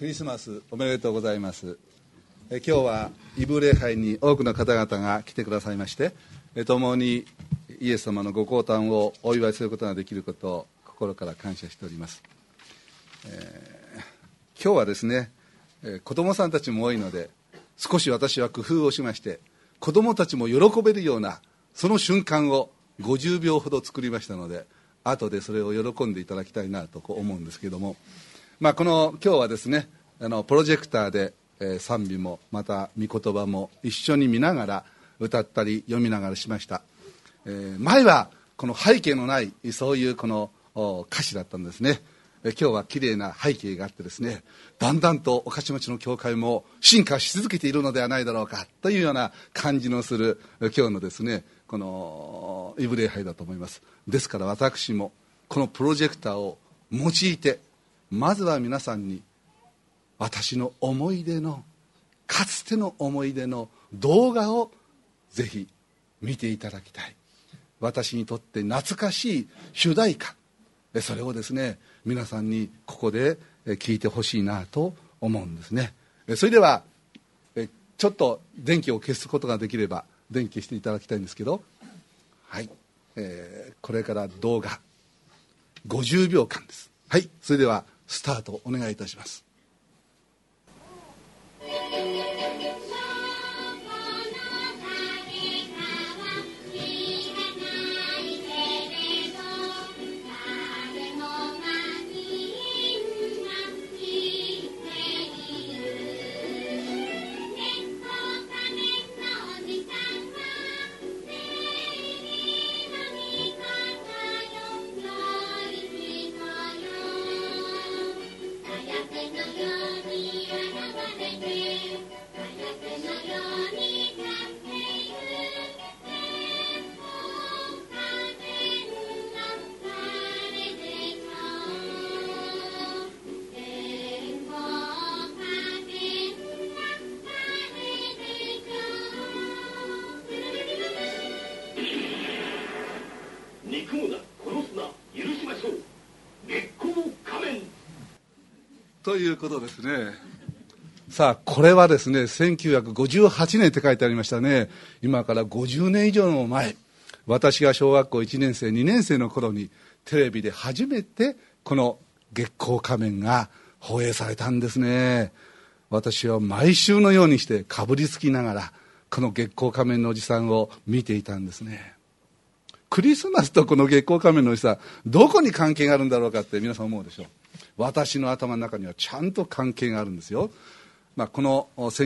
クリスマスおめでとうございます。今日はイブ礼拝に多くの方々が来てくださいまして、共にイエス様のご降誕をお祝いすることができることを心から感謝しております。今日はですね、子供さんたちも多いので、少し私は工夫をしまして、子供たちも喜べるようなその瞬間を50秒ほど作りましたので、後でそれを喜んでいただきたいなと思うんですけれども、今日はですね、プロジェクターで、賛美もまた御言葉も一緒に見ながら歌ったり読みながらしました。前はこの背景のないそういうこの歌詞だったんですね。今日は綺麗な背景があってですね、だんだんと御徒町の教会も進化し続けているのではないだろうかというような感じのする今日のですね、このイブ礼拝だと思います。ですから私もこのプロジェクターを用いて、まずは皆さんに私の思い出の、かつての思い出の動画をぜひ見ていただきたい。私にとって懐かしい主題歌、それをですね、皆さんにここで聞いてほしいなと思うんですね。それではちょっと電気を消すことができれば電気消していただきたいんですけど、はい、これから動画50秒間です。はい、それではスタートお願いいたします。ということですね。さあ、これはですね、1958年って書いてありましたね。今から50年以上も前、私が小学校1年生2年生の頃にテレビで初めてこの月光仮面が放映されたんですね。私は毎週のようにしてかぶりつきながらこの月光仮面のおじさんを見ていたんですね。クリスマスとこの月光仮面のおじさん、どこに関係があるんだろうかって皆さん思うでしょう。私の頭の中にはちゃんと関係があるんですよ。この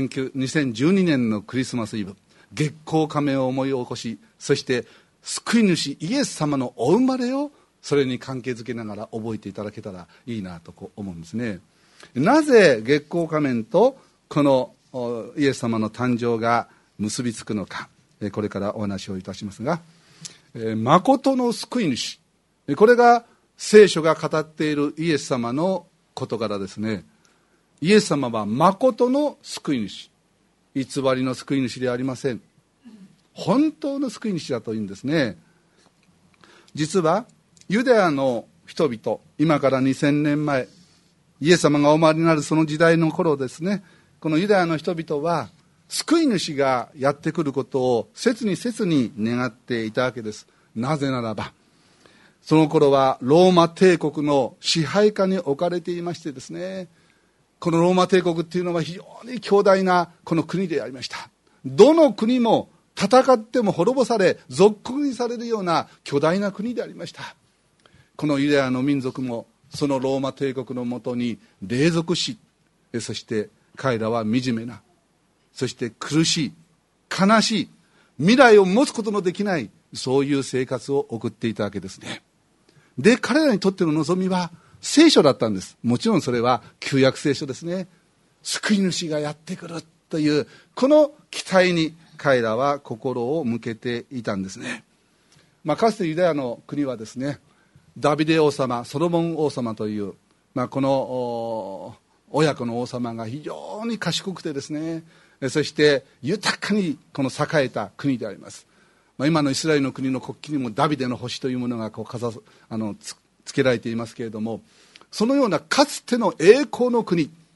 2012年のクリスマスイブ、月光仮面を思い起こし、そして救い主イエス様のお生まれをそれに関係づけながら覚えていただけたらいいなと思うんですね。なぜ月光仮面とこのイエス様の誕生が結びつくのか、これからお話をいたしますが、誠の救い主、これが聖書が語っているイエス様の事柄ですね。イエス様は誠の救い主、偽りの救い主ではありません。本当の救い主だというんですね。実はユダヤの人々、今から2000年前、イエス様がお生まれになるその時代の頃ですね、このユダヤの人々は救い主がやってくることを切に願っていたわけです。なぜならばその頃はローマ帝国の支配下に置かれていましてですね、このローマ帝国っていうのは非常に強大なこの国でありました。どの国も戦っても滅ぼされ属国にされるような巨大な国でありました。このユダヤの民族もそのローマ帝国のもとに隷属し、そして彼らは惨めな、そして苦しい、悲しい、未来を持つことのできない、そういう生活を送っていたわけですね。で、彼らにとっての望みは聖書だったんです。もちろんそれは旧約聖書ですね。救い主がやってくるというこの期待に彼らは心を向けていたんですね。かつてユダヤの国はですね、ダビデ王様、ソロモン王様という、この親子の王様が非常に賢くてですね、そして豊かにこの栄えた国であります。今のイスラエルの国の国旗にもダビデの星というものがつけられていますけれども、そのようなかつての栄光の国、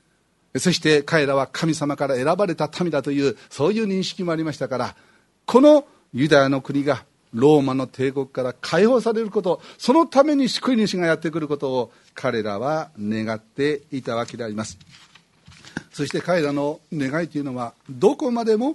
そして彼らは神様から選ばれた民だという、そういう認識もありましたから、このユダヤの国がローマの帝国から解放されること、そのために救い主がやってくることを彼らは願っていたわけであります。そして彼らの願いというのは、どこまでも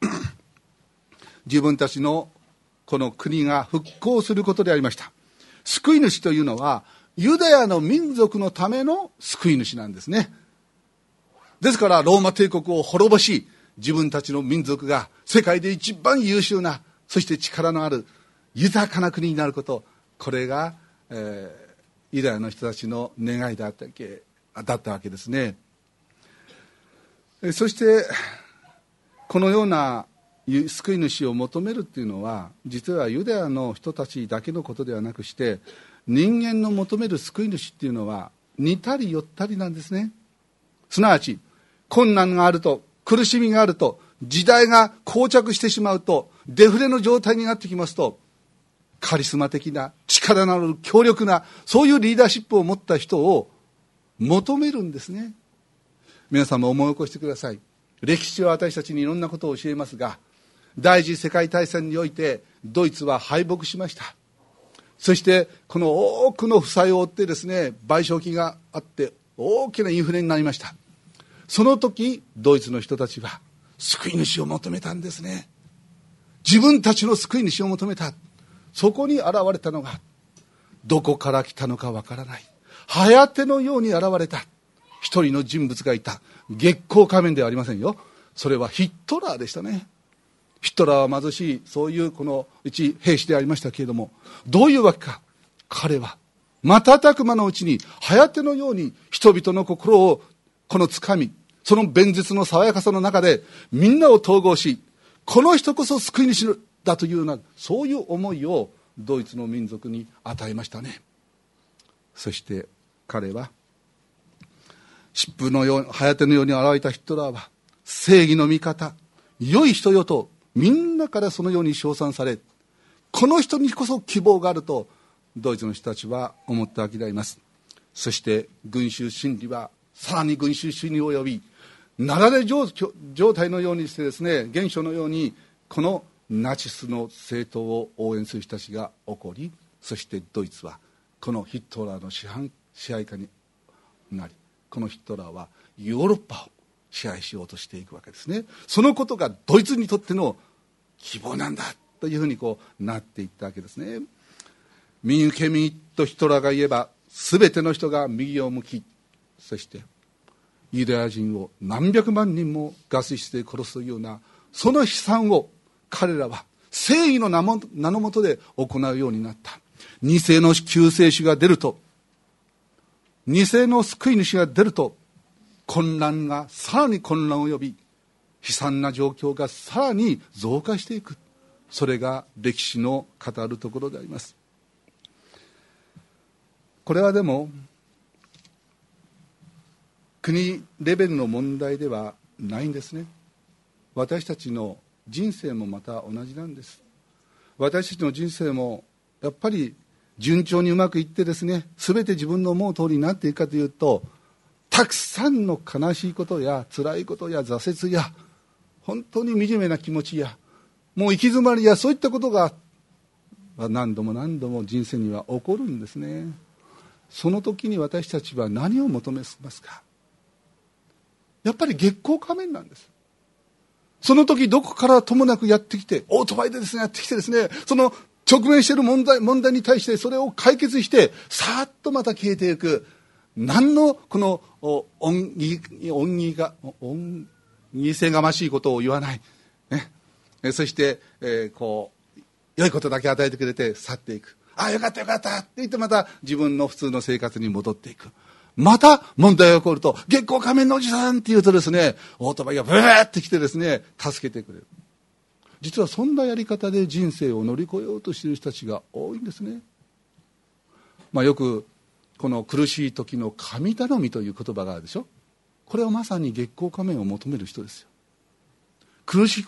自分たちのこの国が復興することでありました。救い主というのはユダヤの民族のための救い主なんですね。ですからローマ帝国を滅ぼし、自分たちの民族が世界で一番優秀な、そして力のある豊かな国になること、これが、ユダヤの人たちの願いだったわけですね。そしてこのような救い主を求めるっていうのは、実はユダヤの人たちだけのことではなくして、人間の求める救い主っていうのは似たり寄ったりなんですね。すなわち困難があると、苦しみがあると、時代が膠着してしまうと、デフレの状態になってきますと、カリスマ的な力のある強力な、そういうリーダーシップを持った人を求めるんですね。皆さんも思い起こしてください。歴史は私たちにいろんなことを教えますが、第一次世界大戦においてドイツは敗北しました。そしてこの多くの負債を負ってですね、賠償金があって大きなインフレになりました。その時ドイツの人たちは救い主を求めたんですね。自分たちの救い主を求めた。そこに現れたのが、どこから来たのかわからない、はやてのように現れた一人の人物がいた。月光仮面ではありませんよ。それはヒットラーでしたね。ヒトラーは貧しい、そういうこの一兵士でありましたけれども、どういうわけか、彼は瞬く間のうちにはやてのように人々の心をこの掴み、その弁舌の爽やかさの中でみんなを統合し、この人こそ救い主だというような、そういう思いをドイツの民族に与えましたね。そして彼は疾風のように、はやてのように現れたヒトラーは正義の味方、良い人よとみんなからそのように称賛され、この人にこそ希望があるとドイツの人たちは思ったわけであります。そして群衆心理はさらに群衆心理を呼び、なだれ状態のようにしてですね、現象のようにこのナチスの政党を応援する人たちが起こり、そしてドイツはこのヒトラーの支配下になり、このヒトラーはヨーロッパを支配しようとしていくわけですね。そのことがドイツにとっての希望なんだというふうになっていったわけですね。民受け身とヒトラーが言えば、全ての人が右を向き、そしてユダヤ人を何百万人もガス室で殺すというような、その悲惨を彼らは正義の名のもとで行うようになった。偽の救世主が出ると、偽の救い主が出ると、混乱がさらに混乱を呼び、悲惨な状況がさらに増加していく。それが歴史の語るところであります。これはでも国レベルの問題ではないんですね。私たちの人生もまた同じなんです。私たちの人生もやっぱり順調にうまくいってですね、全て自分の思う通りになっていくかというと、たくさんの悲しいことや辛いことや挫折や本当に惨めな気持ちやもう行き詰まりや、そういったことが何度も何度も人生には起こるんですね。その時に私たちは何を求めますか。やっぱり月光仮面なんです。その時どこからともなくやってきて、オートバイでですね、やってきてですね、その直面している問題に対してそれを解決して、さーっとまた消えていく。何のこの恩義せがましいことを言わない、ね、そして、良いことだけ与えてくれて去っていく。ああよかったよかったって言って、また自分の普通の生活に戻っていく。また問題が起こると、月光仮面のおじさんって言うとですね、オートバイがブーって来てですね、助けてくれる。実はそんなやり方で人生を乗り越えようとしている人たちが多いんですね。よくこの苦しい時の神頼みという言葉があるでしょ。これはまさに月光仮面を求める人ですよ。苦しく